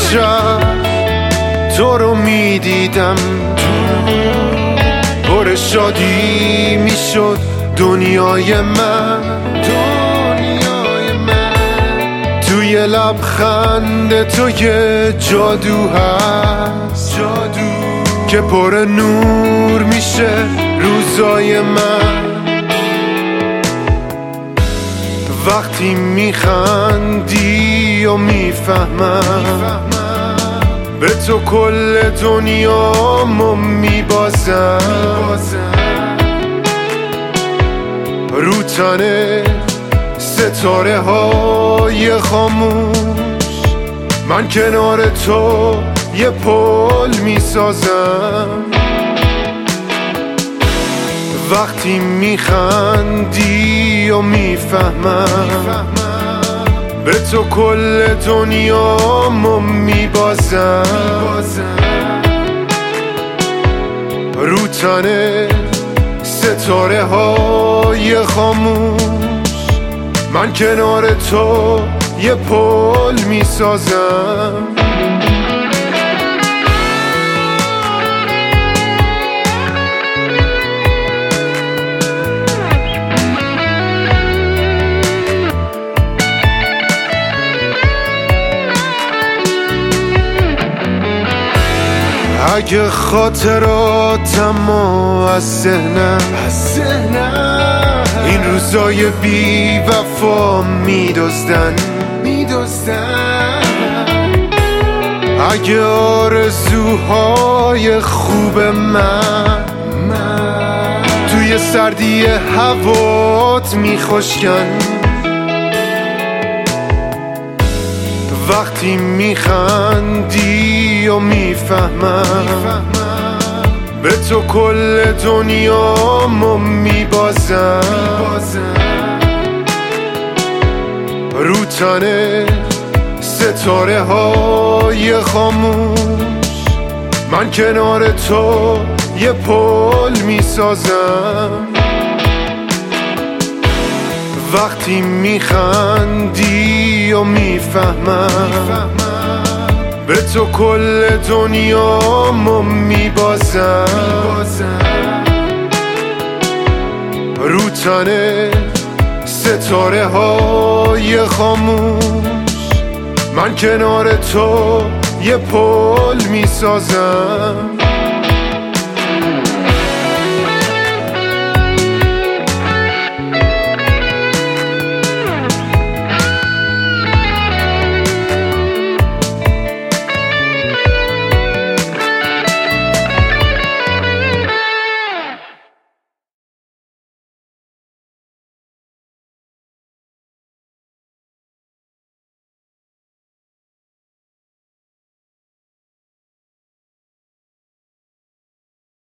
شب تو رو میدیدم، پر شادی میشد دنیای من. توی لبخند تو یه جادو هست، که پر نور میشه روزای من. وقتی میخندی و میفهمم به تو کل دنیامو میبازم. رو تنه ستاره های خاموش من کنار تو یه پل میسازم. وقتی میخندی و میفهمم به تو کل دنیامو میبازم. رو تنه ستاره های خاموش من کنار تو یه پل میسازم. اگه خاطراتم از ذهنم این روزای بی وفا میدزدن، اگه آرزوهای خوب من توی سردی هوات میخشکن. وقتی میخندی و میفهمم به تو کل دنیامو میبازم. رو تنه ستاره های خاموش من کنار تو یه پل میسازم. وقتی میخندی و میفهمم به تو کل دنیامو میبازم. رو تنه ستاره های خاموش من کنار تو یه پل میسازم.